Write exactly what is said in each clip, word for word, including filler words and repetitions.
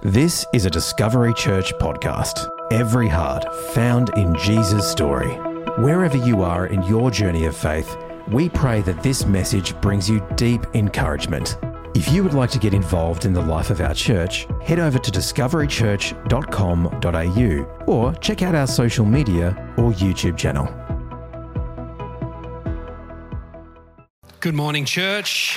This is a Discovery Church podcast. Every heart found in Jesus' story. Wherever you are in your journey of faith, we pray that this message brings you deep encouragement. If you would like to get involved in the life of our church, head over to discovery church dot com dot a u or check out our social media or YouTube channel. Good morning, church.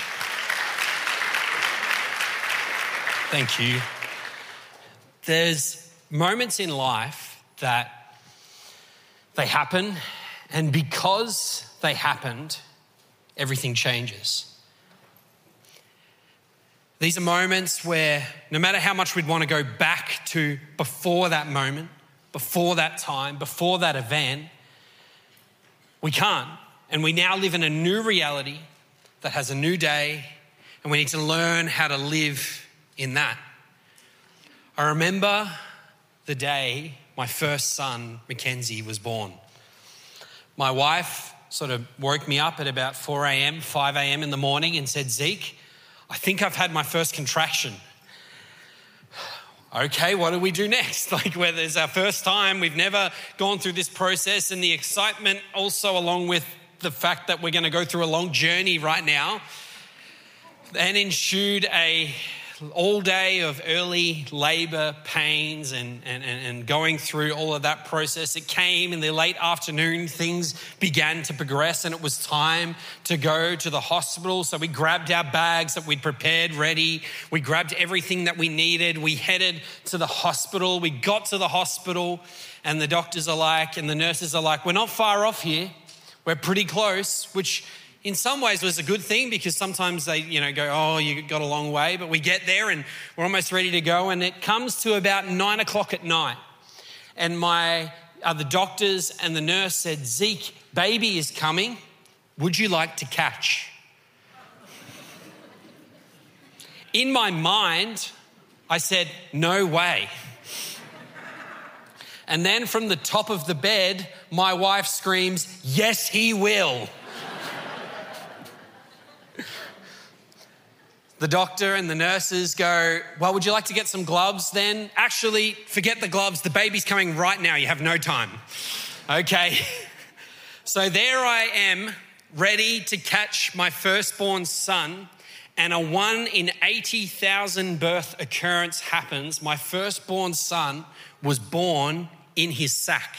Thank you. There's moments in life that they happen, and because they happened, everything changes. These are moments where no matter how much we'd want to go back to before that moment, before that time, before that event, we can't. And we now live in a new reality that has a new day, and we need to learn how to live in that. I remember the day my first son, Mackenzie, was born. My wife sort of woke me up at about four a.m., five a.m. in the morning and said, "Zeke, I think I've had my first contraction." Okay, what do we do next? Like, whether it's our first time, we've never gone through this process, and the excitement also along with the fact that we're going to go through a long journey right now. Then ensued a all day of early labour pains and, and, and going through all of that process. It came in the late afternoon, things began to progress, and it was time to go to the hospital. So we grabbed our bags that we'd prepared ready. We grabbed everything that we needed. We headed to the hospital. We got to the hospital, and the doctors are like, and the nurses are like, "We're not far off here. We're pretty close," which in some ways was a good thing, because sometimes they, you know, go, "Oh, you got a long way," but we get there and we're almost ready to go. And it comes to about nine o'clock at night. And my, uh, the doctors and the nurse said, "Zeke, baby is coming. Would you like to catch?" In my mind, I said, "No way." And then from the top of the bed, my wife screams, "Yes, he will." The doctor and the nurses go, "Well, would you like to get some gloves then?" "Actually, forget the gloves. The baby's coming right now. You have no time." Okay. So there I am, ready to catch my firstborn son, and a one in eighty thousand birth occurrence happens. My firstborn son was born in his sack.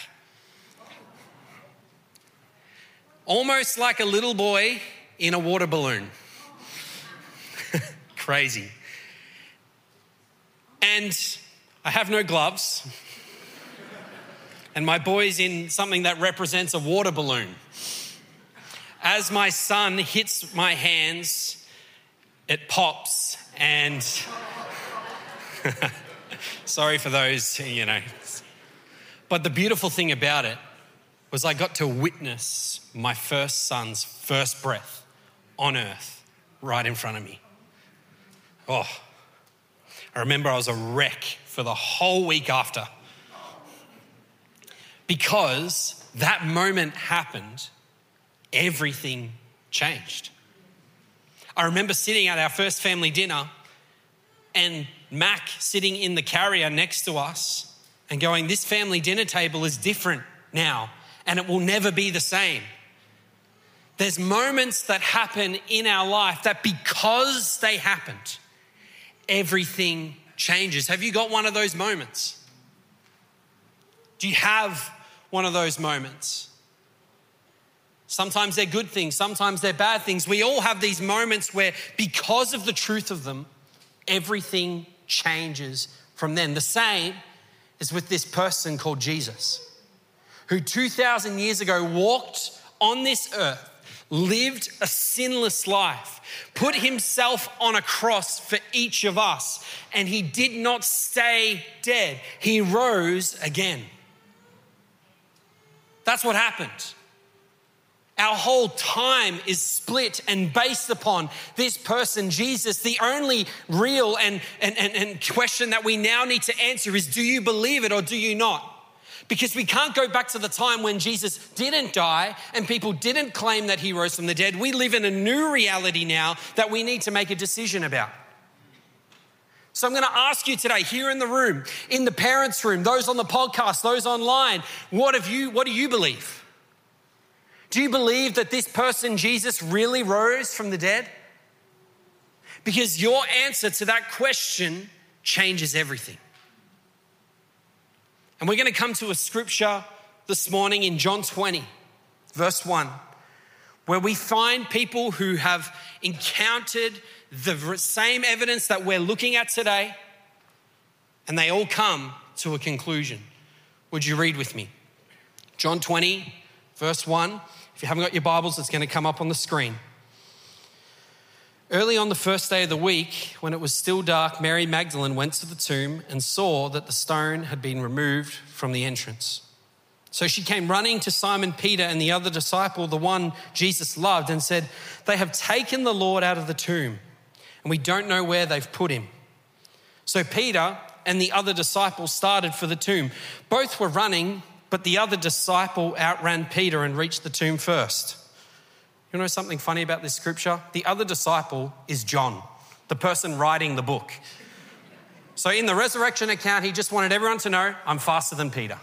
Almost like a little boy in a water balloon. Crazy. And I have no gloves. And my boy's in something that represents a water balloon. As my son hits my hands, it pops, and sorry for those, you know. But the beautiful thing about it was I got to witness my first son's first breath on earth right in front of me. Oh, I remember I was a wreck for the whole week after, because that moment happened, everything changed. I remember sitting at our first family dinner and Mac sitting in the carrier next to us and going, "This family dinner table is different now, and it will never be the same." There's moments that happen in our life that because they happened, everything changes. Have you got one of those moments? Do you have one of those moments? Sometimes they're good things, sometimes they're bad things. We all have these moments where, because of the truth of them, everything changes from then. The same is with this person called Jesus, who two thousand years ago walked on this earth, lived a sinless life, put himself on a cross for each of us, and he did not stay dead. He rose again. That's what happened. Our whole time is split and based upon this person, Jesus. The only real and, and, and, and question that we now need to answer is, do you believe it or do you not? Because we can't go back to the time when Jesus didn't die and people didn't claim that he rose from the dead. We live in a new reality now that we need to make a decision about. So I'm going to ask you today, here in the room, in the parents' room, those on the podcast, those online, what have you, what do you believe? Do you believe that this person, Jesus, really rose from the dead? Because your answer to that question changes everything. And we're going to come to a scripture this morning in John twenty, verse one, where we find people who have encountered the same evidence that we're looking at today, and they all come to a conclusion. Would you read with me? John twenty, verse one. If you haven't got your Bibles, it's going to come up on the screen. Early on the first day of the week, when it was still dark, Mary Magdalene went to the tomb and saw that the stone had been removed from the entrance. So she came running to Simon Peter and the other disciple, the one Jesus loved, and said, "They have taken the Lord out of the tomb, and we don't know where they've put him." So Peter and the other disciple started for the tomb. Both were running, but the other disciple outran Peter and reached the tomb first. You know something funny about this scripture? The other disciple is John, the person writing the book. So in the resurrection account, he just wanted everyone to know, I'm faster than Peter.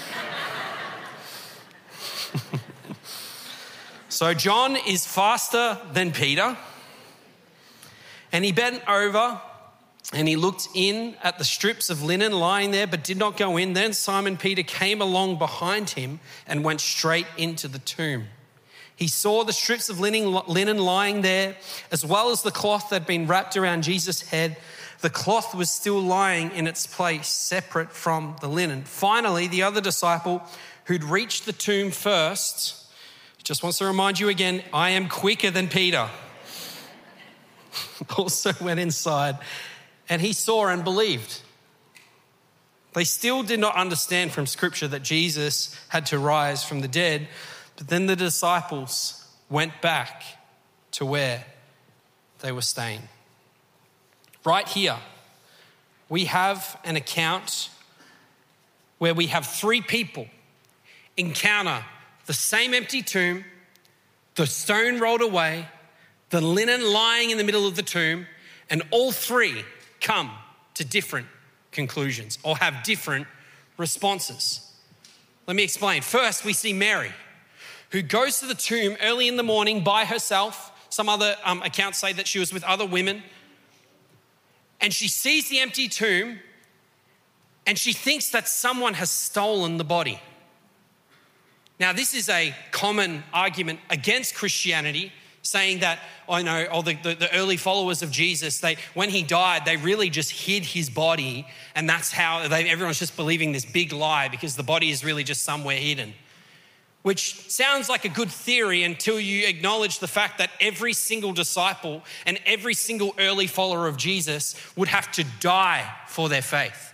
So John is faster than Peter, and he bent over and he looked in at the strips of linen lying there, but did not go in. Then Simon Peter came along behind him and went straight into the tomb. He saw the strips of linen, linen lying there, as well as the cloth that had been wrapped around Jesus' head. The cloth was still lying in its place, separate from the linen. Finally, the other disciple who'd reached the tomb first, just wants to remind you again, I am quicker than Peter, also went inside, and he saw and believed. They still did not understand from Scripture that Jesus had to rise from the dead. But then the disciples went back to where they were staying. Right here, we have an account where we have three people encounter the same empty tomb, the stone rolled away, the linen lying in the middle of the tomb, and all three come to different conclusions or have different responses. Let me explain. First, we see Mary, who goes to the tomb early in the morning by herself. Some other um, accounts say that she was with other women. And she sees the empty tomb and she thinks that someone has stolen the body. Now, this is a common argument against Christianity, saying that, I know, or the, the, the early followers of Jesus, they when he died, they really just hid his body, and that's how they, everyone's just believing this big lie because the body is really just somewhere hidden. Which sounds like a good theory until you acknowledge the fact that every single disciple and every single early follower of Jesus would have to die for their faith.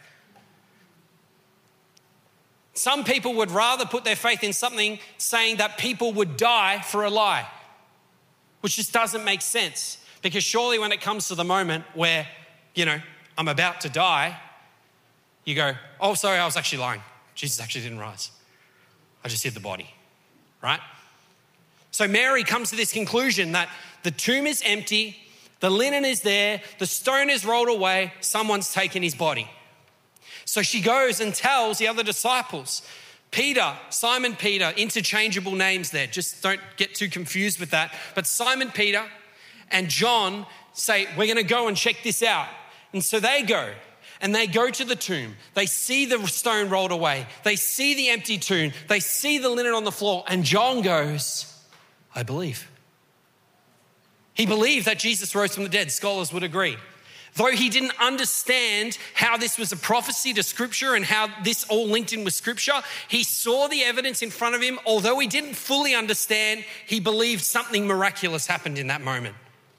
Some people would rather put their faith in something saying that people would die for a lie, which just doesn't make sense. Because surely when it comes to the moment where, you know, I'm about to die, you go, oh, sorry, I was actually lying. Jesus actually didn't rise. I just hid the body, right? So Mary comes to this conclusion that the tomb is empty, the linen is there, the stone is rolled away, someone's taken his body. So she goes and tells the other disciples, Peter, Simon Peter, interchangeable names there, just don't get too confused with that. But Simon Peter and John say, we're gonna go and check this out. And so they go. And they go to the tomb. They see the stone rolled away. They see the empty tomb. They see the linen on the floor. And John goes, I believe. He believed that Jesus rose from the dead. Scholars would agree. Though he didn't understand how this was a prophecy to Scripture and how this all linked in with Scripture, he saw the evidence in front of him. Although he didn't fully understand, he believed something miraculous happened in that moment.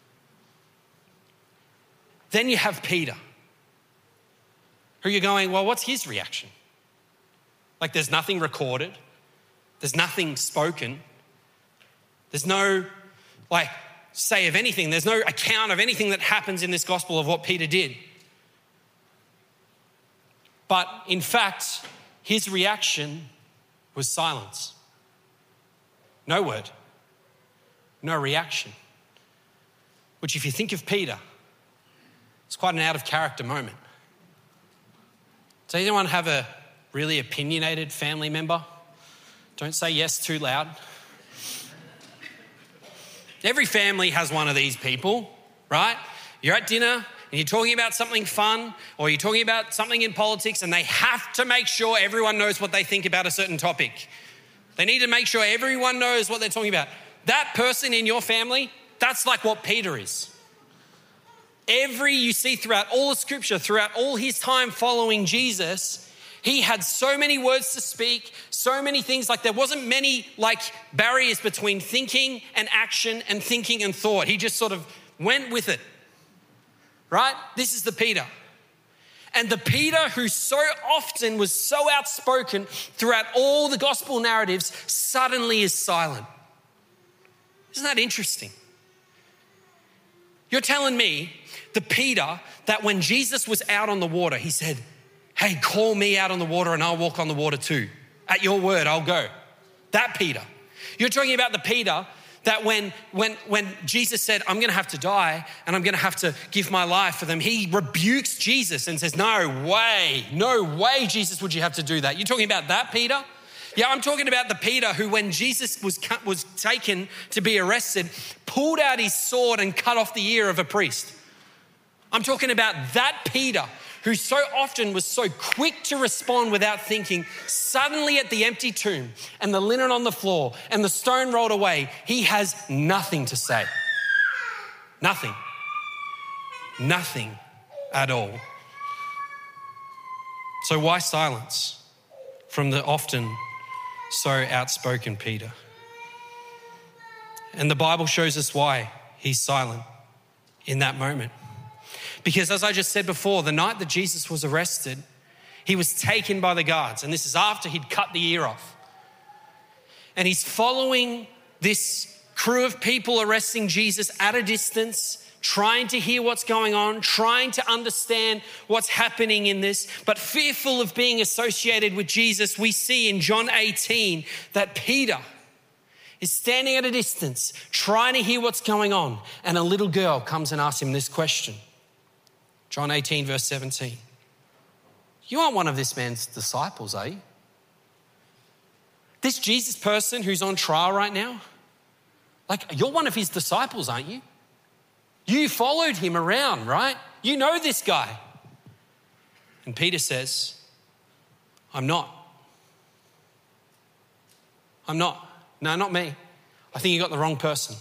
Then you have Peter, who you're going, well, what's his reaction? Like there's nothing recorded. There's nothing spoken. There's no like say of anything. There's no account of anything that happens in this gospel of what Peter did. But in fact, his reaction was silence. No word, no reaction. Which if you think of Peter, It's quite an out of character moment. Does anyone have a really opinionated family member? Don't say yes too loud. Every family has one of these people, right? You're at dinner and you're talking about something fun, or you're talking about something in politics, and they have to make sure everyone knows what they think about a certain topic. They need to make sure everyone knows what they're talking about. That person in your family, that's like what Peter is. Every, you see throughout all of Scripture, throughout all his time following Jesus, he had so many words to speak, so many things. Like there wasn't many like barriers between thinking and action and thinking and thought. He just sort of went with it, right? This is the Peter. And the Peter who so often was so outspoken throughout all the gospel narratives suddenly is silent. Isn't that interesting? You're telling me the Peter that when Jesus was out on the water, he said, hey, call me out on the water and I'll walk on the water too. At your word, I'll go. That Peter. You're talking about the Peter that when, when, when Jesus said, I'm going to have to die and I'm going to have to give my life for them, he rebukes Jesus and says, no way, no way, Jesus, would you have to do that? You're talking about that Peter? Yeah, I'm talking about the Peter who, when Jesus was was taken to be arrested, pulled out his sword and cut off the ear of a priest. I'm talking about that Peter who so often was so quick to respond without thinking. Suddenly at the empty tomb and the linen on the floor and the stone rolled away, he has nothing to say. Nothing. Nothing at all. So why silence from the often so outspoken Peter? And the Bible shows us why he's silent in that moment. Because as I just said before, the night that Jesus was arrested, he was taken by the guards. And this is after he'd cut the ear off. And he's following this crew of people arresting Jesus at a distance, trying to hear what's going on, trying to understand what's happening in this, but fearful of being associated with Jesus. We see in John eighteen that Peter is standing at a distance, trying to hear what's going on. And a little girl comes and asks him this question. John eighteen, verse seventeen. You aren't one of this man's disciples, are you? This Jesus person who's on trial right now, like you're one of his disciples, aren't you? You followed him around, right? You know this guy. And Peter says, I'm not. I'm not. No, not me. I think you got the wrong person.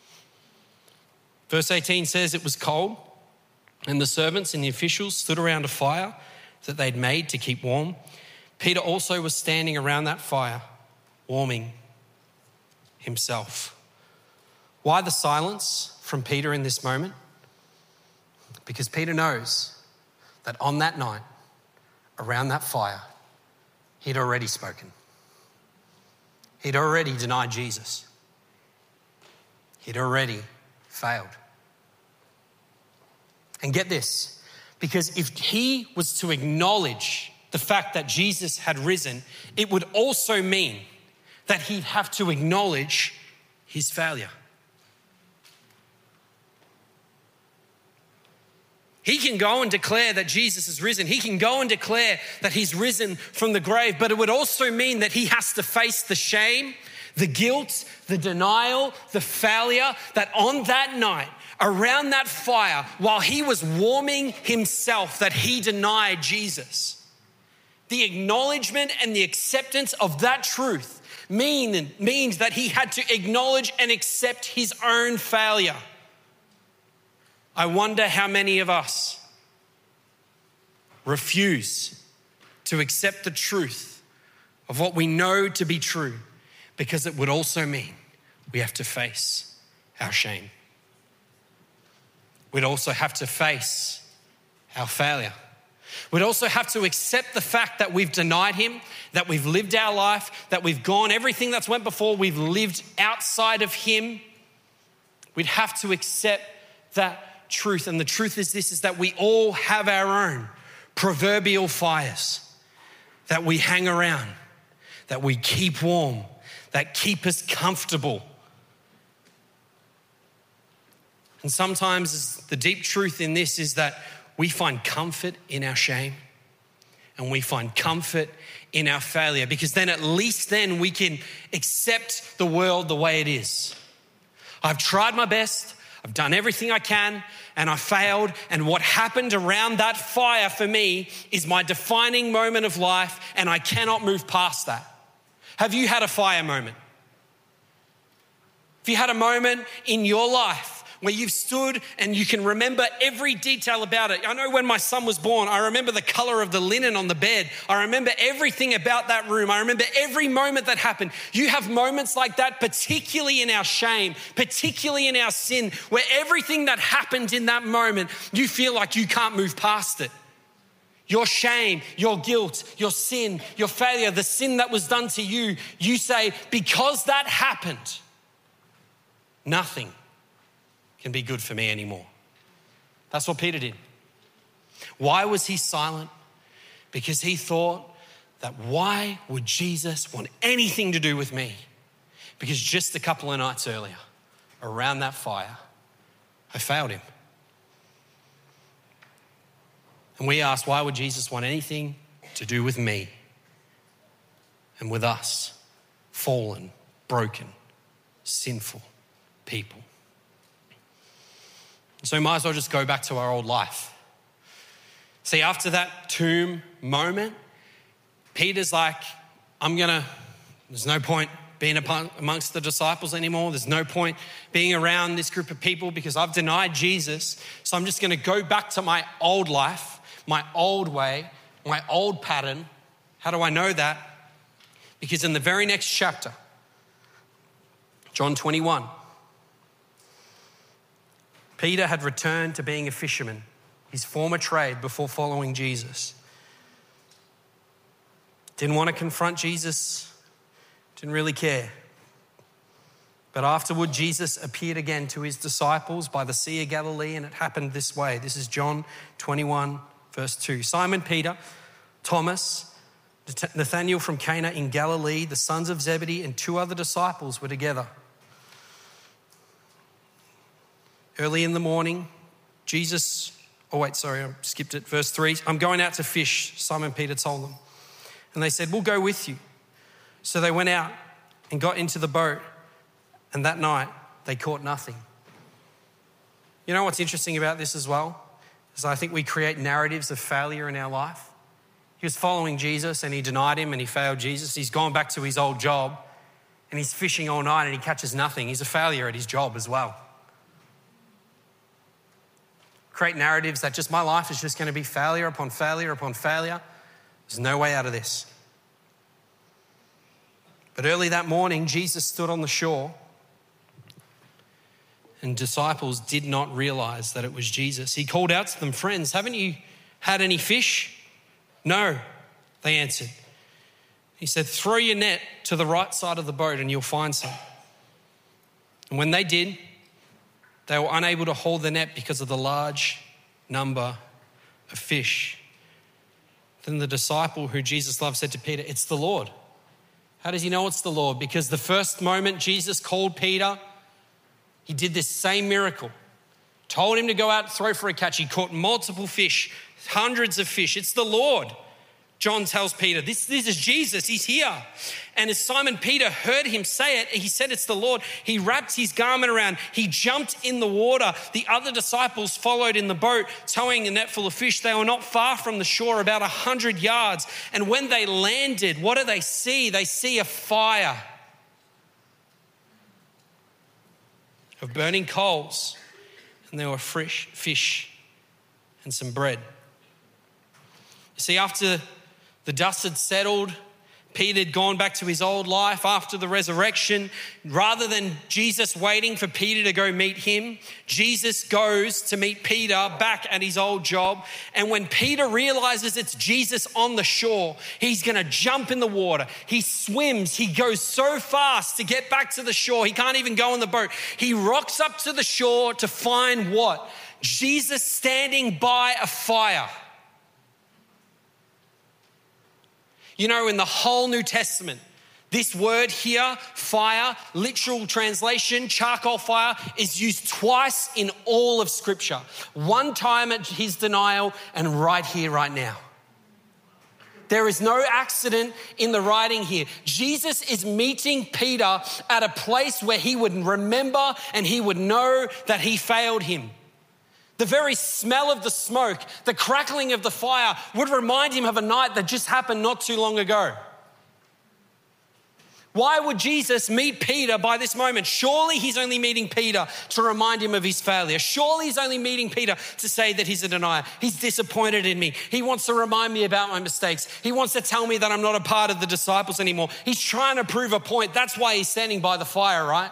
Verse eighteen says it was cold, and the servants and the officials stood around a fire that they'd made to keep warm. Peter also was standing around that fire, warming himself. Why the silence from Peter in this moment? Because Peter knows that on that night, around that fire, he'd already spoken. He'd already denied Jesus. He'd already failed. And get this, because if he was to acknowledge the fact that Jesus had risen, it would also mean that he'd have to acknowledge his failure. He can go and declare that Jesus has risen. He can go and declare that he's risen from the grave, but it would also mean that he has to face the shame, the guilt, the denial, the failure that on that night, around that fire, while he was warming himself, that he denied Jesus. The acknowledgement and the acceptance of that truth mean, means that he had to acknowledge and accept his own failure. I wonder how many of us refuse to accept the truth of what we know to be true, because it would also mean we have to face our shame. We'd also have to face our failure. We'd also have to accept the fact that we've denied him, that we've lived our life, that we've gone everything that's went before, we've lived outside of him. We'd have to accept that truth. And the truth is this, is that we all have our own proverbial fires that we hang around, that we keep warm, that keep us comfortable. And sometimes the deep truth in this is that we find comfort in our shame and we find comfort in our failure, because then at least then we can accept the world the way it is. I've tried my best, I've done everything I can, and I failed. And what happened around that fire for me is my defining moment of life, and I cannot move past that. Have you had a fire moment? Have you had a moment in your life where you've stood and you can remember every detail about it? I know when my son was born, I remember the color of the linen on the bed. I remember everything about that room. I remember every moment that happened. You have moments like that, particularly in our shame, particularly in our sin, where everything that happened in that moment, you feel like you can't move past it. Your shame, your guilt, your sin, your failure, the sin that was done to you, you say, because that happened, nothing can be good for me anymore. That's what Peter did. Why was he silent? Because he thought that why would Jesus want anything to do with me? Because just a couple of nights earlier, around that fire, I failed him. And we asked, why would Jesus want anything to do with me and with us, fallen, broken, sinful people? So we might as well just go back to our old life. See, after that tomb moment, Peter's like, I'm gonna, there's no point being amongst the disciples anymore. There's no point being around this group of people because I've denied Jesus. So I'm just gonna go back to my old life, my old way, my old pattern. How do I know that? Because in the very next chapter, John twenty-one, Peter had returned to being a fisherman, his former trade before following Jesus. Didn't want to confront Jesus, didn't really care. But afterward, Jesus appeared again to his disciples by the Sea of Galilee, and it happened this way. This is John twenty-one, verse two. Simon Peter, Thomas, Nathanael from Cana in Galilee, the sons of Zebedee, and two other disciples were together. Early in the morning, Jesus, oh wait, sorry, I skipped it. Verse three, I'm going out to fish, Simon Peter told them. And they said, we'll go with you. So they went out and got into the boat, and that night they caught nothing. You know what's interesting about this as well? Is I think we create narratives of failure in our life. He was following Jesus and he denied him and he failed Jesus. He's gone back to his old job and he's fishing all night and he catches nothing. He's a failure at his job as well. Create narratives that just my life is just going to be failure upon failure upon failure. There's no way out of this. But early that morning, Jesus stood on the shore and disciples did not realize that it was Jesus. He called out to them, friends, haven't you had any fish? No, they answered. He said, throw your net to the right side of the boat and you'll find some. And when they did, they were unable to haul the net because of the large number of fish. Then the disciple who Jesus loved said to Peter, it's the Lord. How does he know it's the Lord? Because the first moment Jesus called Peter, he did this same miracle. Told him to go out and throw for a catch. He caught multiple fish, hundreds of fish. It's the Lord. John tells Peter, this, this is Jesus, he's here. And as Simon Peter heard him say it, he said it's the Lord. He wrapped his garment around, he jumped in the water. The other disciples followed in the boat, towing a net full of fish. They were not far from the shore, about a hundred yards. And when they landed, what do they see? They see a fire of burning coals. And there were fresh fish and some bread. You see, after the dust had settled, Peter had gone back to his old life after the resurrection. Rather than Jesus waiting for Peter to go meet him, Jesus goes to meet Peter back at his old job. And when Peter realizes it's Jesus on the shore, he's going to jump in the water. He swims. He goes so fast to get back to the shore. He can't even go in the boat. He rocks up to the shore to find what? Jesus standing by a fire. You know, in the whole New Testament, This word here, fire, literal translation, charcoal fire, is used twice in all of Scripture. One time at his denial and right here, right now. There is no accident in the writing here. Jesus is meeting Peter at a place where he would remember and he would know that he failed him. The very smell of the smoke, the crackling of the fire would remind him of a night that just happened not too long ago. Why would Jesus meet Peter by this moment? Surely he's only meeting Peter to remind him of his failure. Surely he's only meeting Peter to say that he's a denier. He's disappointed in me. He wants to remind me about my mistakes. He wants to tell me that I'm not a part of the disciples anymore. He's trying to prove a point. That's why he's standing by the fire, right?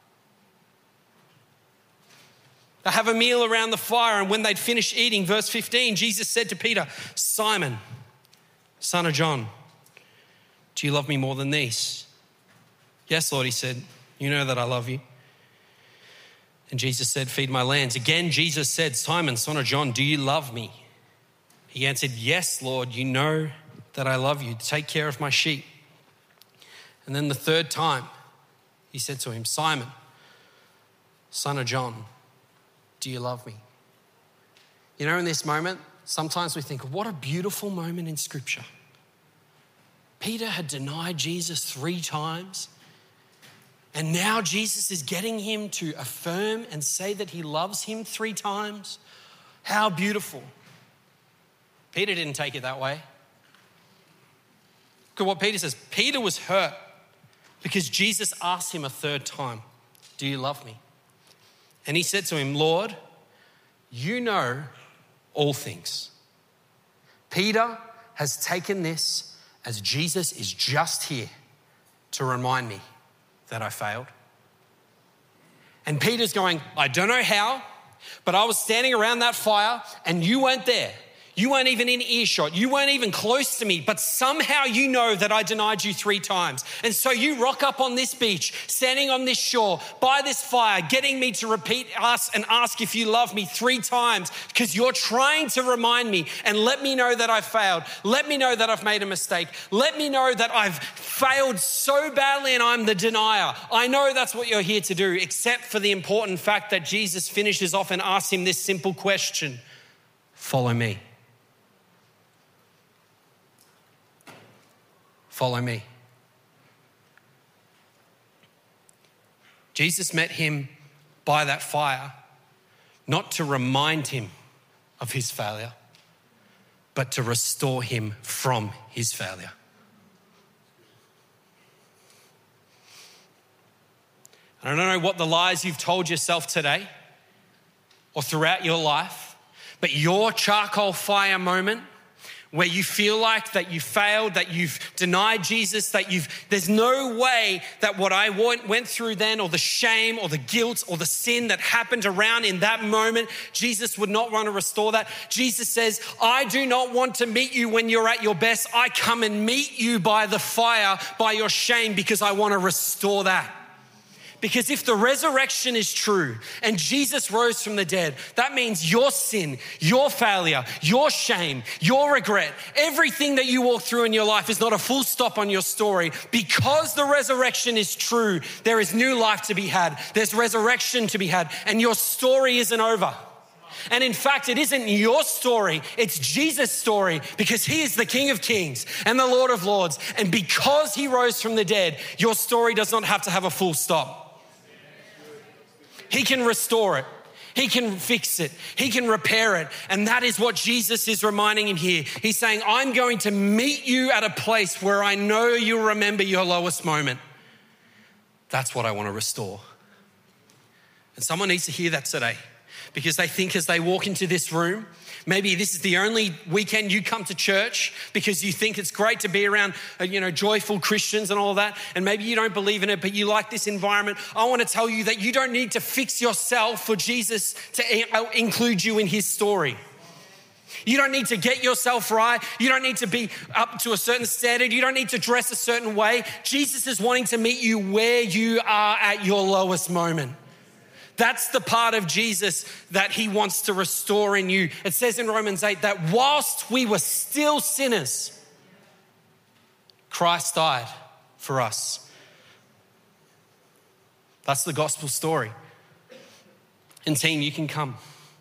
They have a meal around the fire, and when they'd finished eating, verse fifteen, Jesus said to Peter, "Simon, son of John, do you love me more than these?" "Yes, Lord," he said, "you know that I love you." And Jesus said, "Feed my lambs." Again, Jesus said, "Simon, son of John, do you love me?" He answered, "Yes, Lord, you know that I love you. Take care of my sheep." And then the third time, he said to him, "Simon, son of John, do you love me?" You know, in this moment, sometimes we think, what a beautiful moment in Scripture. Peter had denied Jesus three times. And now Jesus is getting him to affirm and say that he loves him three times. How beautiful. Peter didn't take it that way. Look at what Peter says. Peter was hurt because Jesus asked him a third time, "Do you love me?" And he said to him, "Lord, you know all things." Peter has taken this as Jesus is just here to remind me that I failed. And Peter's going, "I don't know how, but I was standing around that fire and you weren't there. You weren't even in earshot. You weren't even close to me, but somehow you know that I denied you three times. And so you rock up on this beach, standing on this shore, by this fire, getting me to repeat us and ask if you love me three times because you're trying to remind me and let me know that I failed. Let me know that I've made a mistake. Let me know that I've failed so badly and I'm the denier. I know that's what you're here to do, except for the important fact that Jesus finishes off and asks him this simple question: follow me. Follow me. Jesus met him by that fire, not to remind him of his failure, but to restore him from his failure. I don't know what the lies you've told yourself today or throughout your life, but your charcoal fire moment where you feel like that you failed, that you've denied Jesus, that you've, there's no way that what I went, went through then, or the shame or the guilt or the sin that happened around in that moment, Jesus would not want to restore that. Jesus says, I do not want to meet you when you're at your best. I come and meet you by the fire, by your shame, because I want to restore that. Because if the resurrection is true and Jesus rose from the dead, that means your sin, your failure, your shame, your regret, everything that you walk through in your life is not a full stop on your story. Because the resurrection is true, there is new life to be had. There's resurrection to be had, and your story isn't over. And in fact, it isn't your story, it's Jesus' story, because he is the King of Kings and the Lord of Lords. And because he rose from the dead, your story does not have to have a full stop. He can restore it. He can fix it. He can repair it. And that is what Jesus is reminding him here. He's saying, I'm going to meet you at a place where I know you'll remember your lowest moment. That's what I want to restore. And someone needs to hear that today, because they think as they walk into this room, maybe this is the only weekend you come to church because you think it's great to be around, you know, joyful Christians and all that. And maybe you don't believe in it, but you like this environment. I want to tell you that you don't need to fix yourself for Jesus to include you in his story. You don't need to get yourself right. You don't need to be up to a certain standard. You don't need to dress a certain way. Jesus is wanting to meet you where you are at your lowest moment. That's the part of Jesus that he wants to restore in you. It says in Romans eight that whilst we were still sinners, Christ died for us. That's the gospel story. And team, you can come.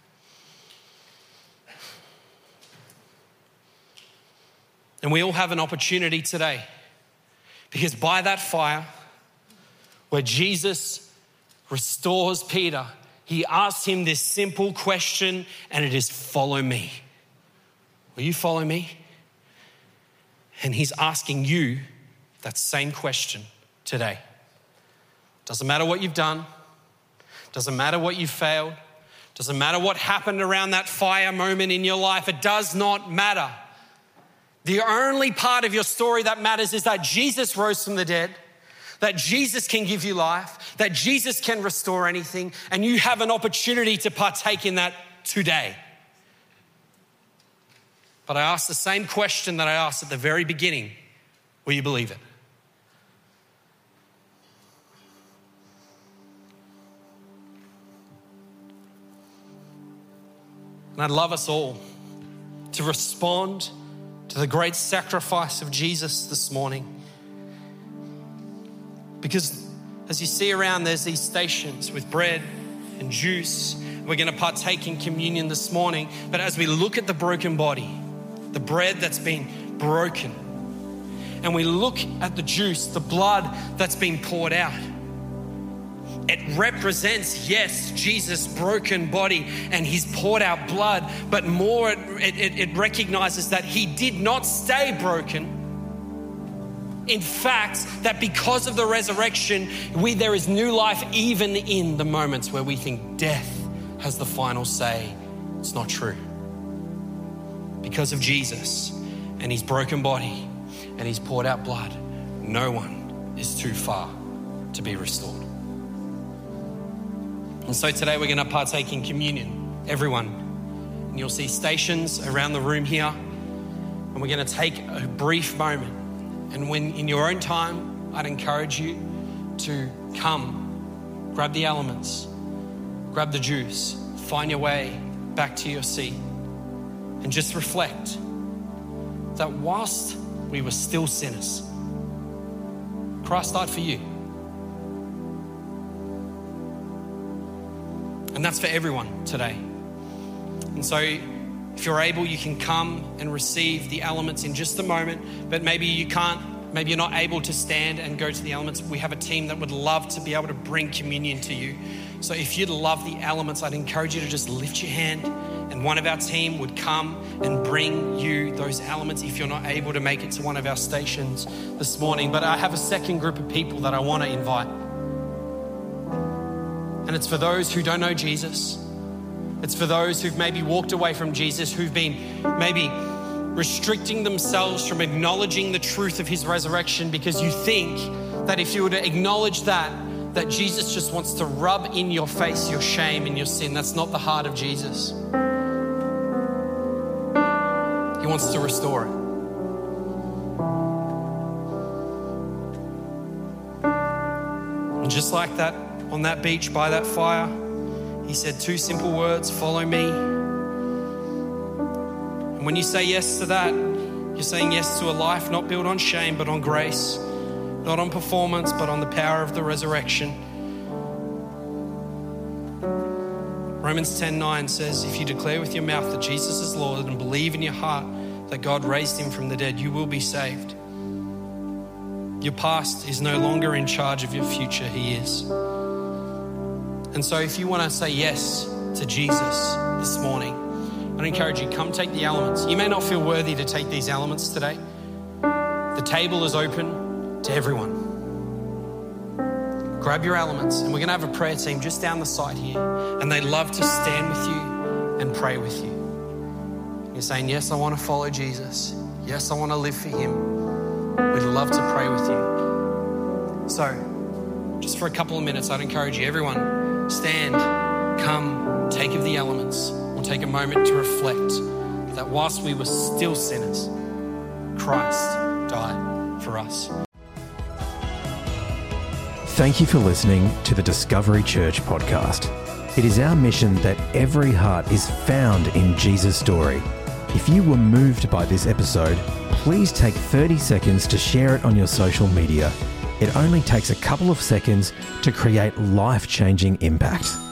And we all have an opportunity today, because by that fire, where Jesus restores Peter, he asks him this simple question, and it is, follow me. Will you follow me? And he's asking you that same question today. Doesn't matter what you've done. Doesn't matter what you've failed. Doesn't matter what happened around that fire moment in your life. It does not matter. The only part of your story that matters is that Jesus rose from the dead, that Jesus can give you life, that Jesus can restore anything, and you have an opportunity to partake in that today. But I ask the same question that I asked at the very beginning. Will you believe it? And I'd love us all to respond to the great sacrifice of Jesus this morning. Because as you see around, there's these stations with bread and juice. We're going to partake in communion this morning. But as we look at the broken body, the bread that's been broken, and we look at the juice, the blood that's been poured out, it represents, yes, Jesus' broken body and his poured out blood, but more, it, it, it recognizes that he did not stay broken. In fact, that because of the resurrection, we, there is new life even in the moments where we think death has the final say. It's not true. Because of Jesus and his broken body and his poured out blood, no one is too far to be restored. And so today we're going to partake in communion, everyone. And you'll see stations around the room here. And we're going to take a brief moment. And when in your own time, I'd encourage you to come, grab the elements, grab the juice, find your way back to your seat, and just reflect that whilst we were still sinners, Christ died for you. And that's for everyone today. And so if you're able, you can come and receive the elements in just a moment, but maybe you can't, maybe you're not able to stand and go to the elements. We have a team that would love to be able to bring communion to you. So if you'd love the elements, I'd encourage you to just lift your hand and one of our team would come and bring you those elements if you're not able to make it to one of our stations this morning. But I have a second group of people that I want to invite. And it's for those who don't know Jesus. It's for those who've maybe walked away from Jesus, who've been maybe restricting themselves from acknowledging the truth of his resurrection because you think that if you were to acknowledge that, that Jesus just wants to rub in your face your shame and your sin. That's not the heart of Jesus. He wants to restore it. And just like that, on that beach by that fire, he said two simple words, follow me. And when you say yes to that, you're saying yes to a life not built on shame, but on grace, not on performance, but on the power of the resurrection. Romans ten nine says, if you declare with your mouth that Jesus is Lord and believe in your heart that God raised him from the dead, you will be saved. Your past is no longer in charge of your future. He is. And so if you want to say yes to Jesus this morning, I'd encourage you, come take the elements. You may not feel worthy to take these elements today. The table is open to everyone. Grab your elements, and we're going to have a prayer team just down the side here, and they'd love to stand with you and pray with you. You're saying, yes, I want to follow Jesus. Yes, I want to live for him. We'd love to pray with you. So, just for a couple of minutes, I'd encourage you, everyone, stand, come, take of the elements. We'll take a moment to reflect that whilst we were still sinners, Christ died for us. Thank you for listening to the Discovery Church podcast. It is our mission that every heart is found in Jesus' story. If you were moved by this episode, please take thirty seconds to share it on your social media. It only takes a couple of seconds to create life-changing impact.